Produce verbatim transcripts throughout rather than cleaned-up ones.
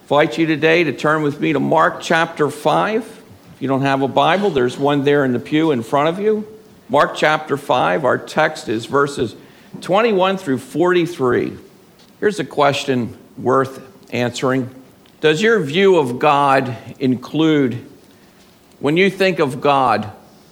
invite you today to turn with me to Mark chapter five. If you don't have a Bible, there's one there in the pew in front of you. Mark chapter five, our text is verses twenty-one through forty-three. Here's a question worth answering. Does your view of God include, when you think of God,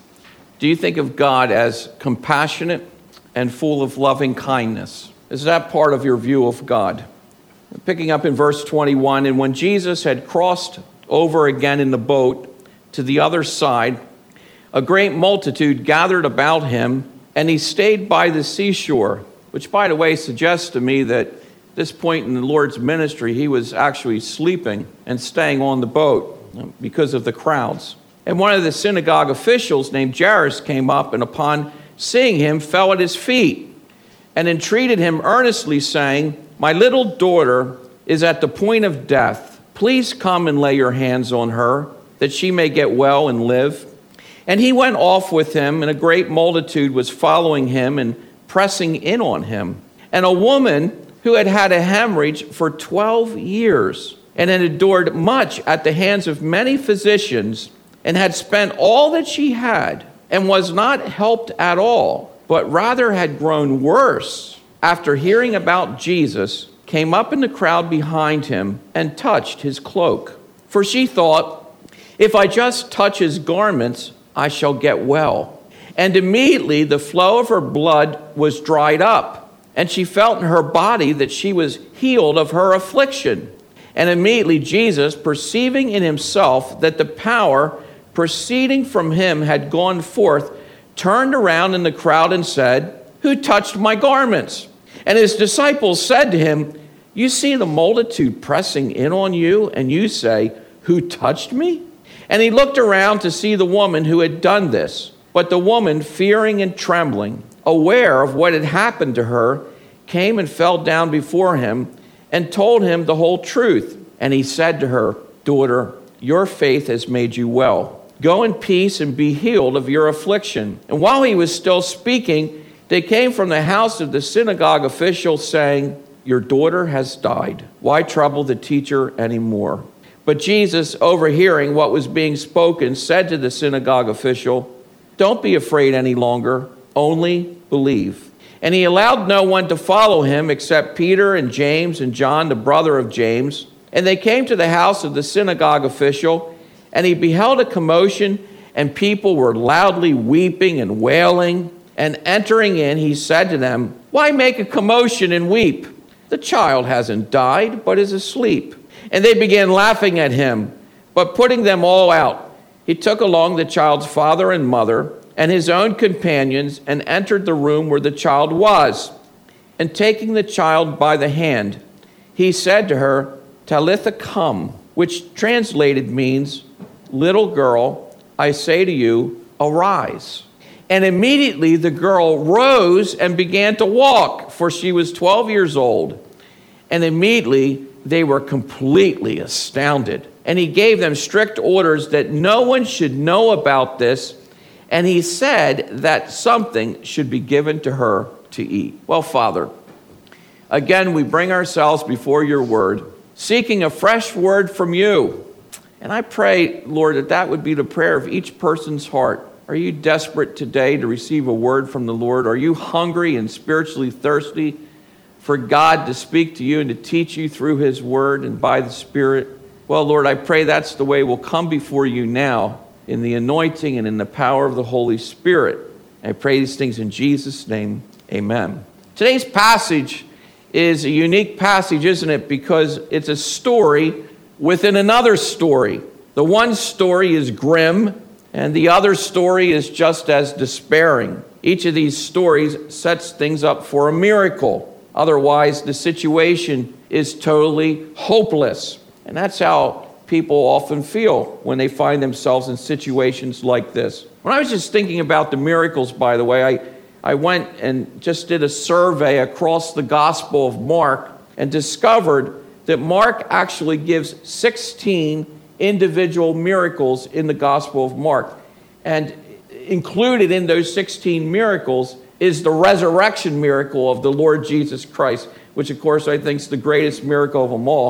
do you think of God as compassionate and full of loving kindness? Is that part of your view of God? Picking up in verse twenty-one, and when Jesus had crossed over again in the boat to the other side, a great multitude gathered about him, and he stayed by the seashore, which, by the way, suggests to me that at this point in the Lord's ministry, he was actually sleeping and staying on the boat because of the crowds. And one of the synagogue officials named Jairus came up, and upon seeing him, fell at his feet and entreated him earnestly, saying, "My little daughter is at the point of death. Please come and lay your hands on her, that she may get well and live." And he went off with him, and a great multitude was following him and pressing in on him. And a woman who had had a hemorrhage for twelve years, and had endured much at the hands of many physicians, and had spent all that she had, and was not helped at all, but rather had grown worse, after hearing about Jesus, came up in the crowd behind him and touched his cloak. For she thought, "If I just touch his garments, I shall get well." And immediately the flow of her blood was dried up, and she felt in her body that she was healed of her affliction. And immediately Jesus, perceiving in himself that the power proceeding from him had gone forth, turned around in the crowd and said, "Who touched my garments?" And his disciples said to him, "You see the multitude pressing in on you, and you say, 'Who touched me?'" And he looked around to see the woman who had done this. But the woman, fearing and trembling, aware of what had happened to her, came and fell down before him and told him the whole truth. And he said to her, "Daughter, your faith has made you well. Go in peace and be healed of your affliction." And while he was still speaking, they came from the house of the synagogue official, saying, "Your daughter has died. Why trouble the teacher anymore?" But Jesus, overhearing what was being spoken, said to the synagogue official, "Don't be afraid any longer, only believe." And he allowed no one to follow him except Peter and James and John, the brother of James. And they came to the house of the synagogue official, and he beheld a commotion, and people were loudly weeping and wailing. And entering in, he said to them, "Why make a commotion and weep? The child hasn't died, but is asleep." And they began laughing at him. But putting them all out, he took along the child's father and mother and his own companions, and entered the room where the child was. And taking the child by the hand, he said to her, "Talitha cum," which translated means, "Little girl, I say to you, arise." And immediately the girl rose and began to walk, for she was twelve years old. And immediately they were completely astounded. And he gave them strict orders that no one should know about this. And he said that something should be given to her to eat. Well, Father, again, we bring ourselves before your word, seeking a fresh word from you. And I pray, Lord, that that would be the prayer of each person's heart. Are you desperate today to receive a word from the Lord? Are you hungry and spiritually thirsty for God to speak to you and to teach you through his word and by the Spirit? Well, Lord, I pray that's the way we'll come before you now, in the anointing and in the power of the Holy Spirit. I pray these things in Jesus' name. Amen. Today's passage is a unique passage, isn't it? Because it's a story within another story. The one story is grim, and the other story is just as despairing. Each of these stories sets things up for a miracle. Otherwise, the situation is totally hopeless. And that's how people often feel when they find themselves in situations like this. When I was just thinking about the miracles, by the way, I, I went and just did a survey across the Gospel of Mark and discovered that Mark actually gives sixteen individual miracles in the Gospel of Mark. And included in those sixteen miracles is the resurrection miracle of the Lord Jesus Christ, which of course I think is the greatest miracle of them all.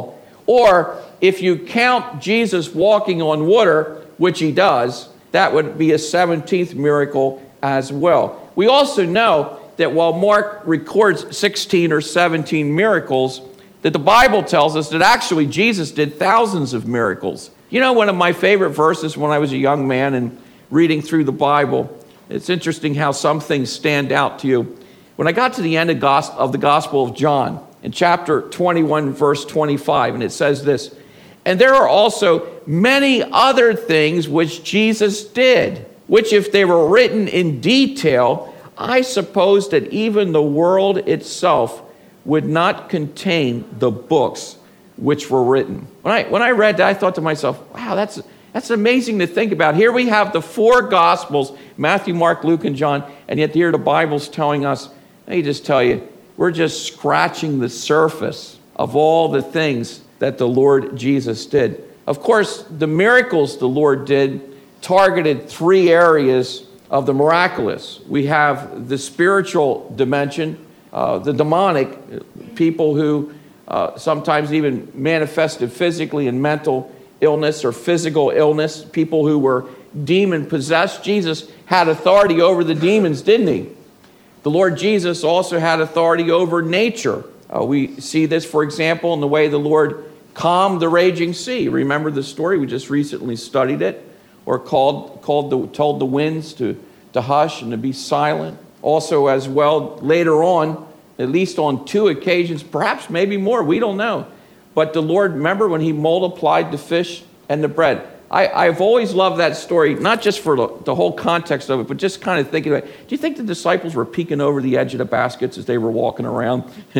Or if you count Jesus walking on water, which he does, that would be a seventeenth miracle as well. We also know that while Mark records sixteen or seventeen miracles, that the Bible tells us that actually Jesus did thousands of miracles. You know, one of my favorite verses when I was a young man and reading through the Bible, it's interesting how some things stand out to you. When I got to the end of, gos- of the Gospel of John, in chapter twenty-one, verse twenty-five, and it says this, "And there are also many other things which Jesus did, which if they were written in detail, I suppose that even the world itself would not contain the books which were written." When I when I read that, I thought to myself, wow, that's that's amazing to think about. Here we have the four Gospels, Matthew, Mark, Luke, and John, and yet here the Bible's telling us, let me just tell you, we're just scratching the surface of all the things that the Lord Jesus did. Of course, the miracles the Lord did targeted three areas of the miraculous. We have the spiritual dimension, uh, the demonic, people who uh, sometimes even manifested physically in mental illness or physical illness, people who were demon-possessed. Jesus had authority over the demons, didn't he? The Lord Jesus also had authority over nature. Uh, we see this, for example, in the way the Lord calmed the raging sea. Remember the story? We just recently studied it. Or called, called the, told the winds to, to hush and to be silent. Also as well, later on, at least on two occasions, perhaps maybe more, we don't know. But the Lord, remember when he multiplied the fish and the bread? I, I've always loved that story, not just for the, the whole context of it, but just kind of thinking about it. Do you think the disciples were peeking over the edge of the baskets as they were walking around?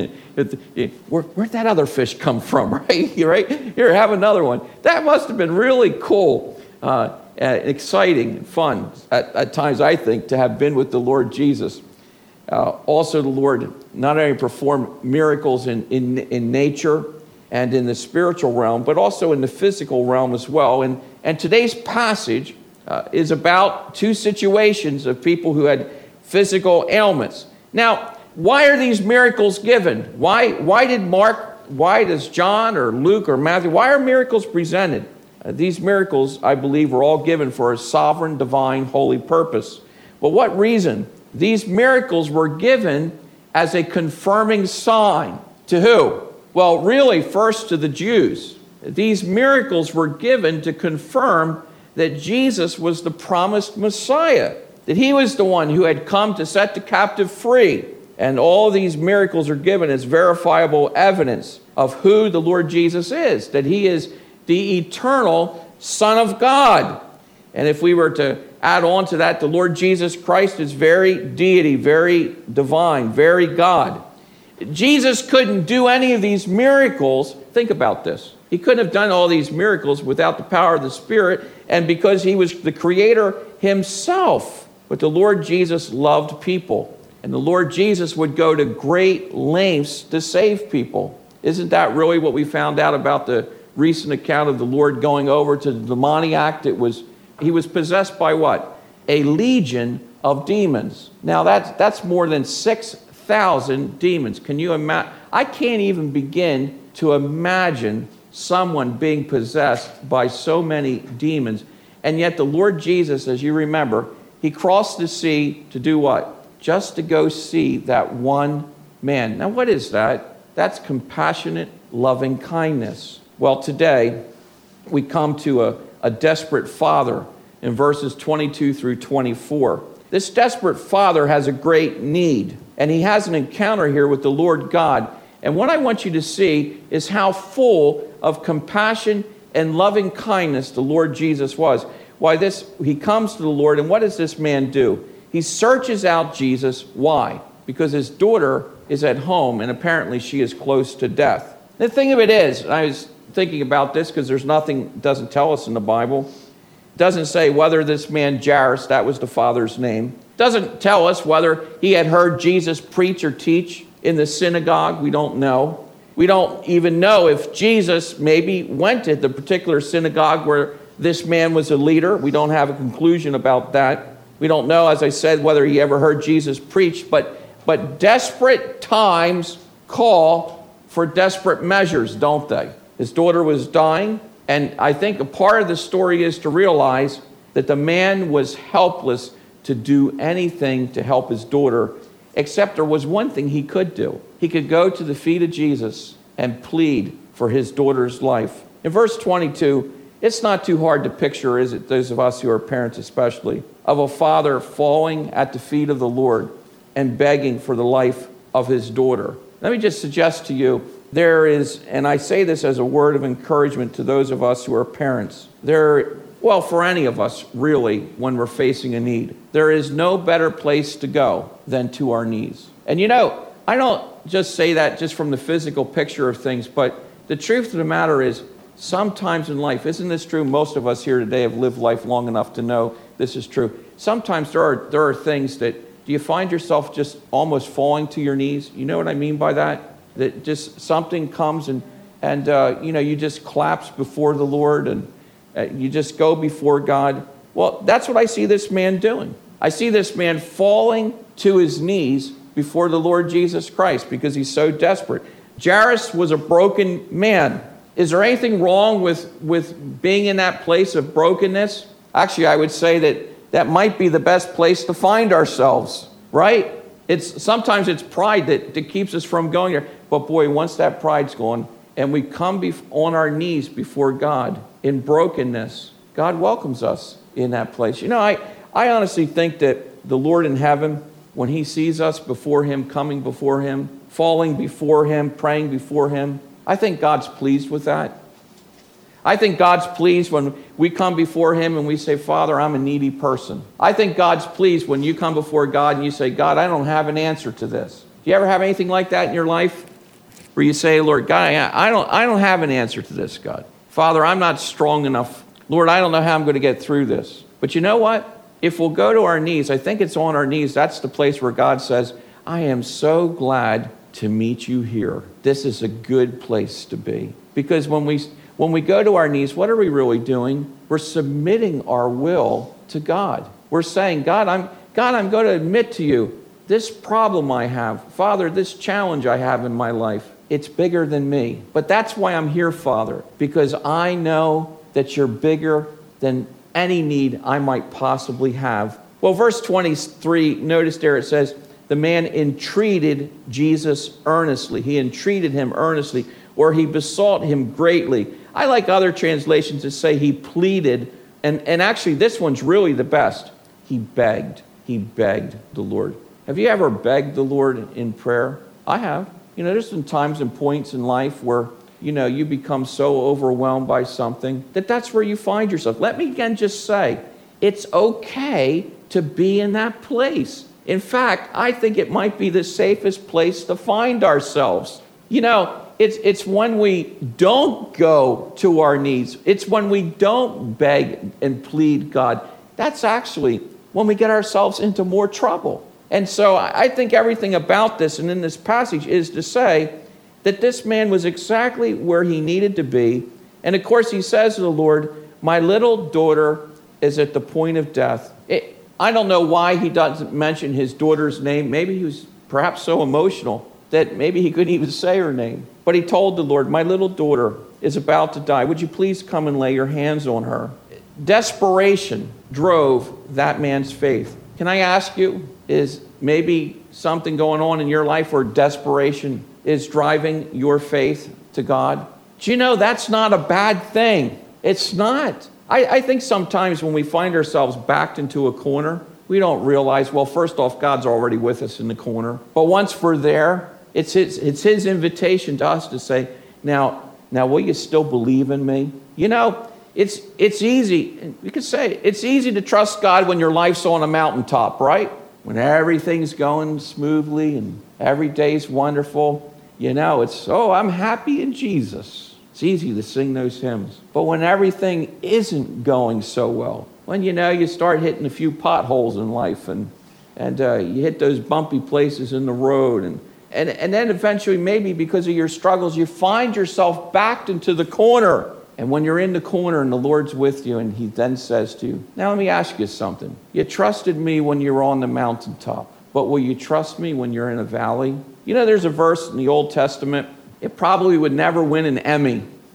Where, where'd that other fish come from, right? right? Here, have another one. That must have been really cool. Uh, Uh, exciting and fun at, at times, I think, to have been with the Lord Jesus. Uh, also, the Lord not only performed miracles in, in, in nature and in the spiritual realm, but also in the physical realm as well. And, and today's passage uh, is about two situations of people who had physical ailments. Now, why are these miracles given? Why, why did Mark, why does John or Luke or Matthew, why are miracles presented? Uh, these miracles, I believe, were all given for a sovereign, divine, holy purpose. But what reason? These miracles were given as a confirming sign. To who? Well, really, first to the Jews. These miracles were given to confirm that Jesus was the promised Messiah, that he was the one who had come to set the captive free. And all these miracles are given as verifiable evidence of who the Lord Jesus is, that he is the eternal Son of God. And if we were to add on to that, the Lord Jesus Christ is very deity, very divine, very God. Jesus couldn't do any of these miracles. Think about this. He couldn't have done all these miracles without the power of the Spirit and because he was the creator himself. But the Lord Jesus loved people. And the Lord Jesus would go to great lengths to save people. Isn't that really what we found out about the recent account of the Lord going over to the demoniac? It was, he was possessed by what? A legion of demons. Now that's, that's more than six thousand demons. Can you imagine? I can't even begin to imagine someone being possessed by so many demons. And yet the Lord Jesus, as you remember, he crossed the sea to do what? Just to go see that one man. Now what is that? That's compassionate, loving kindness. Well, today we come to a, a desperate father in verses twenty-two through twenty-four. This desperate father has a great need, and he has an encounter here with the Lord God. And what I want you to see is how full of compassion and loving kindness the Lord Jesus was. Why this, he comes to the Lord, and what does this man do? He searches out Jesus. Why? Because his daughter is at home, and apparently she is close to death. The thing of it is, and I was thinking about this because there's nothing, doesn't tell us in the Bible. It doesn't say whether this man Jairus, that was the father's name, doesn't tell us whether he had heard Jesus preach or teach in the synagogue. We don't know. We don't even know if Jesus maybe went to the particular synagogue where this man was a leader. We don't have a conclusion about that. We don't know, as I said, whether he ever heard Jesus preach, but, but desperate times call for desperate measures, don't they? His daughter was dying, and I think a part of the story is to realize that the man was helpless to do anything to help his daughter, except there was one thing he could do. He could go to the feet of Jesus and plead for his daughter's life. In verse twenty-two, it's not too hard to picture, is it, those of us who are parents especially, of a father falling at the feet of the Lord and begging for the life of his daughter. Let me just suggest to you, there is, and I say this as a word of encouragement to those of us who are parents, there, well, for any of us, really, when we're facing a need, there is no better place to go than to our knees. And you know, I don't just say that just from the physical picture of things, but the truth of the matter is, sometimes in life, isn't this true? Most of us here today have lived life long enough to know this is true. Sometimes there are there are things that, do you find yourself just almost falling to your knees? You know what I mean by that? That just something comes and, and uh, you know, you just collapse before the Lord and uh, you just go before God. Well, that's what I see this man doing. I see this man falling to his knees before the Lord Jesus Christ because he's so desperate. Jairus was a broken man. Is there anything wrong with, with being in that place of brokenness? Actually, I would say that that might be the best place to find ourselves, right? It's sometimes it's pride that, that keeps us from going there. But boy, once that pride's gone and we come bef- on our knees before God in brokenness, God welcomes us in that place. You know, I, I honestly think that the Lord in heaven, when he sees us before him, coming before him, falling before him, praying before him, I think God's pleased with that. I think God's pleased when we come before him and we say, Father, I'm a needy person. I think God's pleased when you come before God and you say, God, I don't have an answer to this. Do you ever have anything like that in your life? Where you say, Lord, God, I don't, I don't have an answer to this, God. Father, I'm not strong enough. Lord, I don't know how I'm going to get through this. But you know what? If we'll go to our knees, I think it's on our knees, that's the place where God says, I am so glad to meet you here. This is a good place to be. Because when we when we go to our knees, what are we really doing? We're submitting our will to God. We're saying, God, I'm God, I'm going to admit to you this problem I have. Father, this challenge I have in my life, it's bigger than me. But that's why I'm here, Father, because I know that you're bigger than any need I might possibly have. Well, verse twenty-three, notice there it says, the man entreated Jesus earnestly. He entreated him earnestly, or he besought him greatly. I like other translations that say he pleaded, and, and actually this one's really the best. He begged. He begged the Lord. Have you ever begged the Lord in prayer? I have. You know, there's some times and points in life where, you know, you become so overwhelmed by something that that's where you find yourself. Let me again just say, it's okay to be in that place. In fact, I think it might be the safest place to find ourselves. You know, it's it's when we don't go to our knees. It's when we don't beg and plead God. That's actually when we get ourselves into more trouble. And so I think everything about this and in this passage is to say that this man was exactly where he needed to be. And of course, he says to the Lord, my little daughter is at the point of death. It, I don't know why he doesn't mention his daughter's name. Maybe he was perhaps so emotional that maybe he couldn't even say her name. But he told the Lord, my little daughter is about to die. Would you please come and lay your hands on her? Desperation drove that man's faith. Can I ask you, is maybe something going on in your life where desperation is driving your faith to God? Do you know that's not a bad thing? It's not. I, I think sometimes when we find ourselves backed into a corner, we don't realize, well, first off, God's already with us in the corner. But once we're there, it's his, it's his invitation to us to say, now, now, will you still believe in me? You know, it's it's easy. You could say it's easy to trust God when your life's on a mountaintop, right? When everything's going smoothly and every day's wonderful. You know, it's, oh, I'm happy in Jesus. It's easy to sing those hymns. But when everything isn't going so well, when, you know, you start hitting a few potholes in life and and uh, you hit those bumpy places in the road, and, and, and then eventually maybe because of your struggles, you find yourself backed into the corner. And when you're in the corner and the Lord's with you and he then says to you, now let me ask you something. You trusted me when you were on the mountaintop, but will you trust me when you're in a valley? You know, there's a verse in the Old Testament. It probably would never win an Emmy,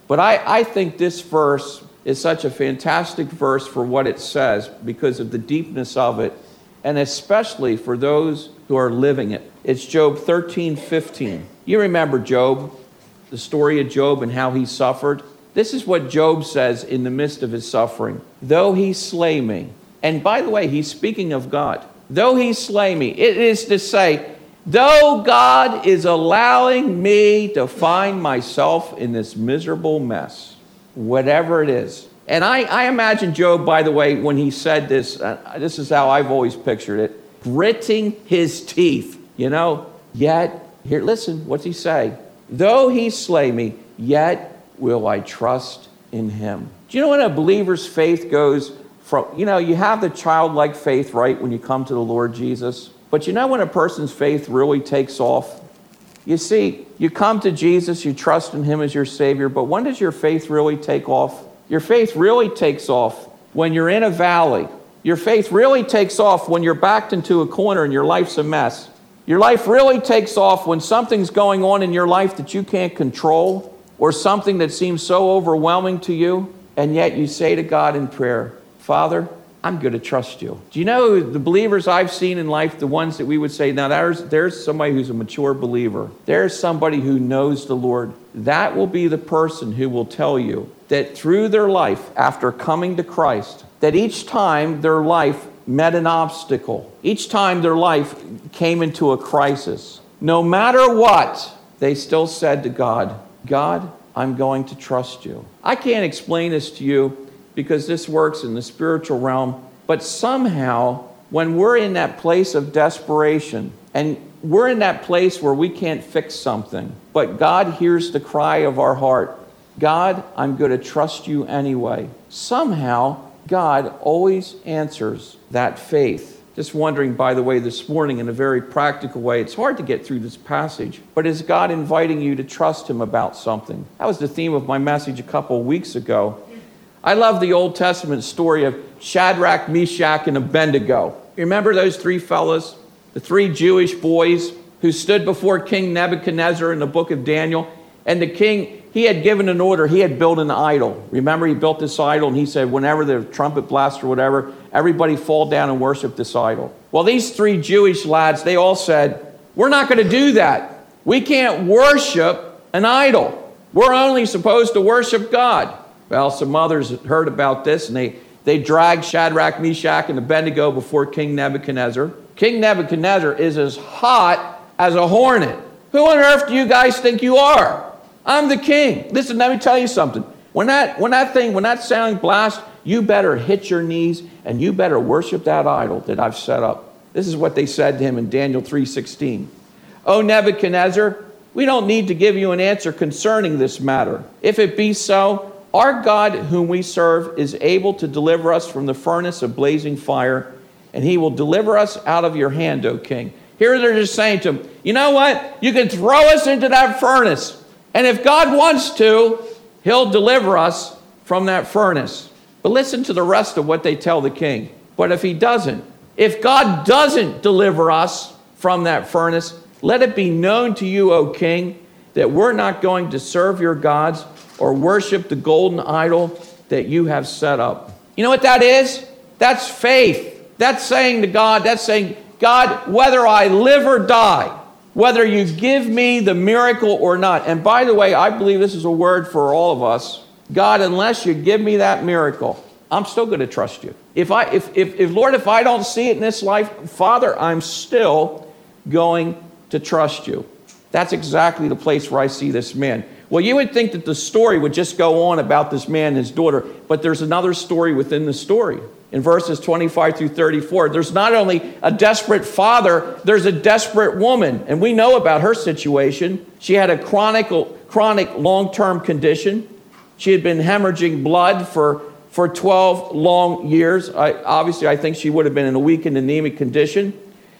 But I, I think this verse is such a fantastic verse for what it says because of the deepness of it, and especially for those who are living it. It's Job thirteen fifteen. You remember Job, the story of Job and how he suffered? This is what Job says in the midst of his suffering. Though he slay me, and by the way, he's speaking of God. Though he slay me, it is to say, though God is allowing me to find myself in this miserable mess, whatever it is. And I, I imagine Job, by the way, when he said this, uh, this is how I've always pictured it, gritting his teeth, you know, yet, here, listen, what's he say? Though he slay me, yet will I trust in him. Do you know when a believer's faith goes from, you know, you have the childlike faith, right, when you come to the Lord Jesus. But you know when a person's faith really takes off? You see, you come to Jesus, you trust in him as your Savior, but when does your faith really take off? Your faith really takes off when you're in a valley. Your faith really takes off when you're backed into a corner and your life's a mess. Your life really takes off when something's going on in your life that you can't control, or something that seems so overwhelming to you, and yet you say to God in prayer, Father, I'm going to trust you. Do you know the believers I've seen in life, the ones that we would say, now there's, there's somebody who's a mature believer. There's somebody who knows the Lord. That will be the person who will tell you that through their life, after coming to Christ, that each time their life met an obstacle, each time their life came into a crisis, no matter what, they still said to God, God, I'm going to trust you. I can't explain this to you because this works in the spiritual realm, but somehow when we're in that place of desperation and we're in that place where we can't fix something, but God hears the cry of our heart, God, I'm going to trust you anyway. Somehow, God always answers that faith. Just wondering, by the way, this morning in a very practical way, it's hard to get through this passage, but is God inviting you to trust him about something? That was the theme of my message a couple of weeks ago. I love the Old Testament story of Shadrach, Meshach, and Abednego. You remember those three fellas, the three Jewish boys who stood before King Nebuchadnezzar in the book of Daniel? And the king, he had given an order. He had built an idol. Remember, he built this idol, and he said, whenever the trumpet blasts or whatever, everybody fall down and worship this idol. Well, these three Jewish lads, they all said, we're not going to do that. We can't worship an idol. We're only supposed to worship God. Well, some others heard about this, and they, they dragged Shadrach, Meshach, and Abednego before King Nebuchadnezzar. King Nebuchadnezzar is as hot as a hornet. Who on earth do you guys think you are? I'm the king. Listen, let me tell you something. When that, when that thing, when that sounding blast, you better hit your knees, and you better worship that idol that I've set up. This is what they said to him in Daniel three sixteen. O Nebuchadnezzar, we don't need to give you an answer concerning this matter. If it be so, our God whom we serve is able to deliver us from the furnace of blazing fire, and he will deliver us out of your hand, O king. Here they're just saying to him, you know what? You can throw us into that furnace, and if God wants to, he'll deliver us from that furnace. But listen to the rest of what they tell the king. But if he doesn't, if God doesn't deliver us from that furnace, let it be known to you, O king, that we're not going to serve your gods or worship the golden idol that you have set up. You know what that is? That's faith. That's saying to God, that's saying, God, whether I live or die, whether you give me the miracle or not. And by the way, I believe this is a word for all of us. God, unless you give me that miracle, I'm still going to trust you. If I, if, if, if Lord, if I don't see it in this life, Father, I'm still going to trust you. That's exactly the place where I see this man. Well, you would think that the story would just go on about this man and his daughter, but there's another story within the story. In verses twenty-five through thirty-four, there's not only a desperate father, there's a desperate woman. And we know about her situation. She had a chronic, chronic long-term condition. She had been hemorrhaging blood for, for twelve long years. I, obviously, I think she would have been in a weak and anemic condition.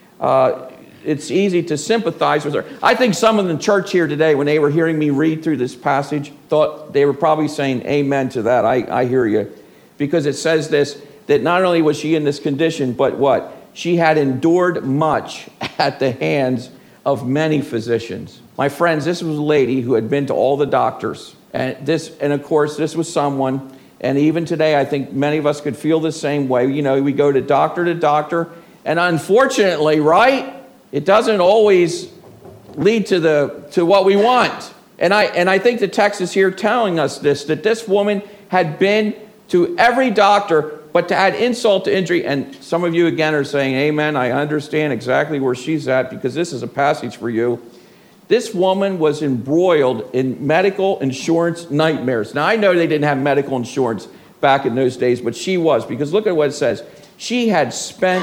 Uh, it's easy to sympathize with her. I think some in the church here today, when they were hearing me read through this passage, thought they were probably saying amen to that. I, I hear you. Because it says this, that not only was she in this condition, but what? She had endured much at the hands of many physicians. My friends, this was a lady who had been to all the doctors. And this, and of course, this was someone, and even today, I think many of us could feel the same way. You know, we go to doctor to doctor, and unfortunately, right, it doesn't always lead to the to what we want. And I and I think the text is here telling us this, that this woman had been to every doctor, but to add insult to injury, and some of you again are saying, amen, I understand exactly where she's at, because this is a passage for you. This woman was embroiled in medical insurance nightmares. Now, I know they didn't have medical insurance back in those days, but she was, because look at what it says. She had spent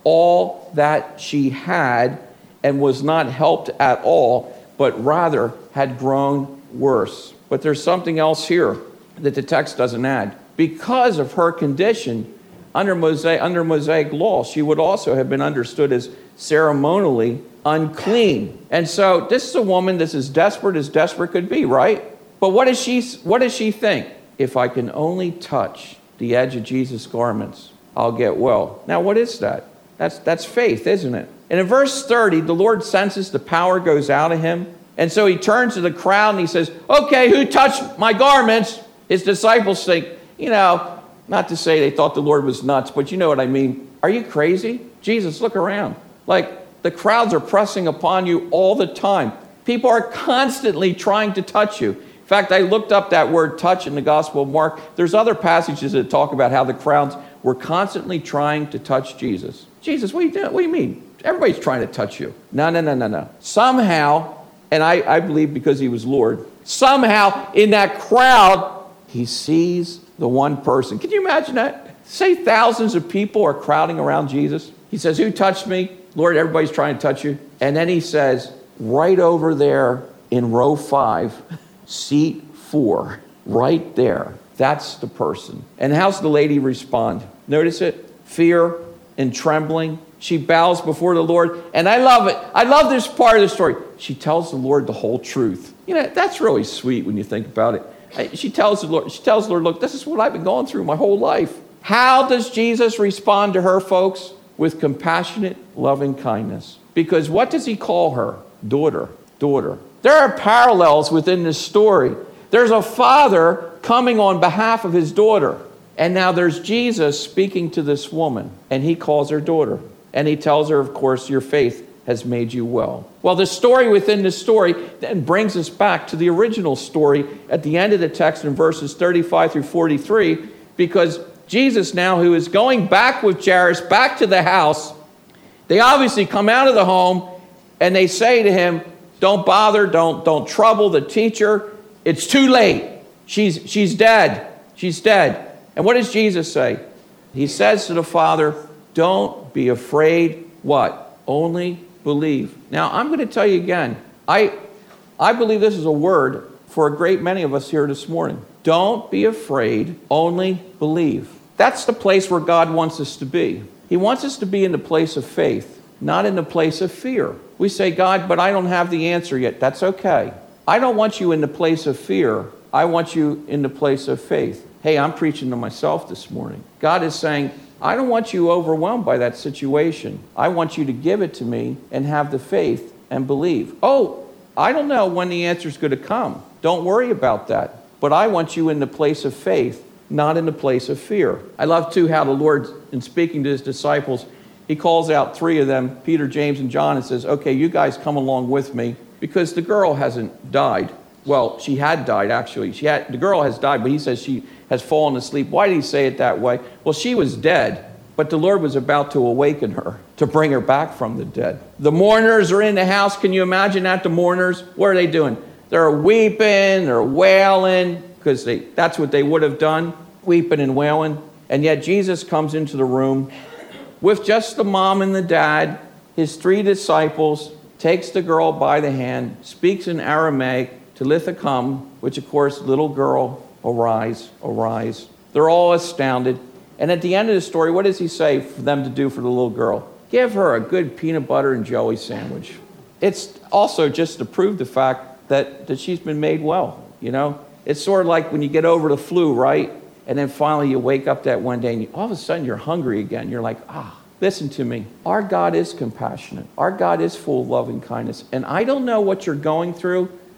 all that she had and was not helped at all, but rather had grown worse. But there's something else here that the text doesn't add. Because of her condition, under Mosaic, under Mosaic law, she would also have been understood as ceremonially unclean. And so this is a woman that's as desperate as desperate could be, right? But what does she, what does she think? If I can only touch the edge of Jesus' garments, I'll get well. Now, what is that? That's, that's faith, isn't it? And in verse thirty, the Lord senses the power goes out of him. And so he turns to the crowd and he says, okay, who touched my garments? His disciples think, you know, not to say they thought the Lord was nuts, but you know what I mean. Are you crazy? Jesus, look around. Like, the crowds are pressing upon you all the time. People are constantly trying to touch you. In fact, I looked up that word touch in the Gospel of Mark. There's other passages that talk about how the crowds were constantly trying to touch Jesus. Jesus, what do you do? What do you mean? Everybody's trying to touch you. No, no, no, no, no. Somehow, and I, I believe because he was Lord, somehow in that crowd, he sees the one person. Can you imagine that? Say thousands of people are crowding around Jesus. He says, who touched me? Lord, everybody's trying to touch you. And then he says, right over there in row five, seat four, right there. That's the person. And how's the lady respond? Notice it? Fear and trembling. She bows before the Lord. And I love it. I love this part of the story. She tells the Lord the whole truth. You know, that's really sweet when you think about it. She tells the Lord, she tells the Lord, look, this is what I've been going through my whole life. How does Jesus respond to her, folks? With compassionate, loving kindness. Because what does he call her? Daughter, daughter. There are parallels within this story. There's a father coming on behalf of his daughter. And now there's Jesus speaking to this woman. And he calls her daughter. And he tells her, of course, your faith has made you well. Well, the story within this story then brings us back to the original story at the end of the text in verses thirty-five through forty-three, because Jesus now, who is going back with Jairus back to the house, they obviously come out of the home and they say to him, don't bother, don't, don't trouble the teacher. It's too late. She's, she's dead. She's dead. And what does Jesus say? He says to the father, don't be afraid. What? Only believe. Now, I'm going to tell you again, I, I believe this is a word for a great many of us here this morning. Don't be afraid, only believe. That's the place where God wants us to be. He wants us to be in the place of faith, not in the place of fear. We say, God, but I don't have the answer yet. That's okay. I don't want you in the place of fear. I want you in the place of faith. Hey, I'm preaching to myself this morning. God is saying, I don't want you overwhelmed by that situation. I want you to give it to me and have the faith and believe. Oh, I don't know when the answer is going to come. Don't worry about that. But I want you in the place of faith, not in the place of fear. I love, too, how the Lord, in speaking to his disciples, he calls out three of them, Peter, James, and John, and says, okay, you guys come along with me, because the girl hasn't died. Well, she had died, actually. She had, the girl has died, but he says she has fallen asleep. Why did he say it that way? Well, she was dead, but the Lord was about to awaken her, to bring her back from the dead. The mourners are in the house. Can you imagine that, the mourners? What are they doing? They're weeping, they're wailing, because they, that's what they would have done, weeping and wailing. And yet Jesus comes into the room with just the mom and the dad, his three disciples, takes the girl by the hand, speaks in Aramaic, Talitha cum, which of course, little girl, arise, arise. They're all astounded. And at the end of the story, what does he say for them to do for the little girl? Give her a good peanut butter and jelly sandwich. It's also just to prove the fact that, that she's been made well, you know? It's sort of like when you get over the flu, right? And then finally you wake up that one day and you, all of a sudden you're hungry again. You're like, ah, listen to me. Our God is compassionate. Our God is full of loving kindness. And I don't know what you're going through,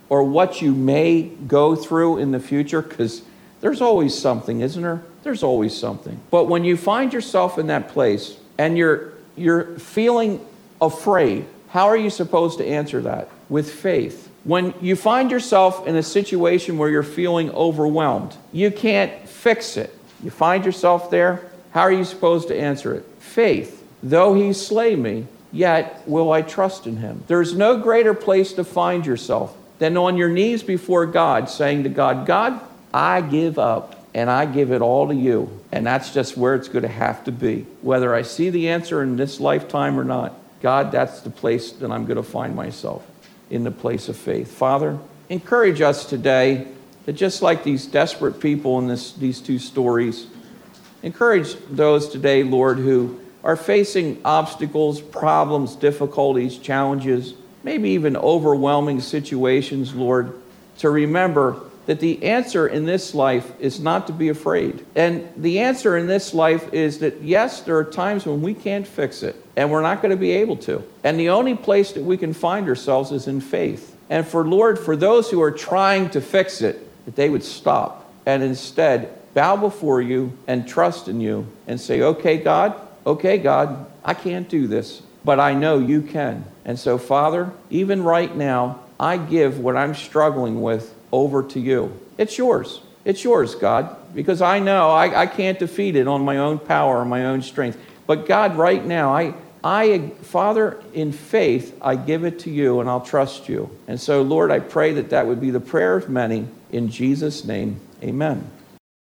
or what you may go through in the future, because there's always something, isn't there? There's always something. But when you find yourself in that place and you're you're feeling afraid, how are you supposed to answer that? With faith. When you find yourself in a situation where you're feeling overwhelmed, you can't fix it. You find yourself there, how are you supposed to answer it? Faith. Though he slay me, yet will I trust in him. There's no greater place to find yourself than on your knees before God, saying to God, God, I give up and I give it all to you. And that's just where it's going to have to be. Whether I see the answer in this lifetime or not, God, that's the place that I'm going to find myself, in the place of faith. Father, encourage us today that just like these desperate people in this, these two stories, encourage those today, Lord, who are facing obstacles, problems, difficulties, challenges, maybe even overwhelming situations, Lord, to remember that the answer in this life is not to be afraid. And the answer in this life is that, yes, there are times when we can't fix it, and we're not going to be able to. And the only place that we can find ourselves is in faith. And for, Lord, for those who are trying to fix it, that they would stop and instead bow before you and trust in you and say, okay, God, okay, God, I can't do this, but I know you can. And so, Father, even right now, I give what I'm struggling with over to you. It's yours. It's yours, God, because I know I, I can't defeat it on my own power or my own strength. But God, right now, I, I, Father, in faith, I give it to you and I'll trust you. And so, Lord, I pray that that would be the prayer of many. In Jesus' name, amen.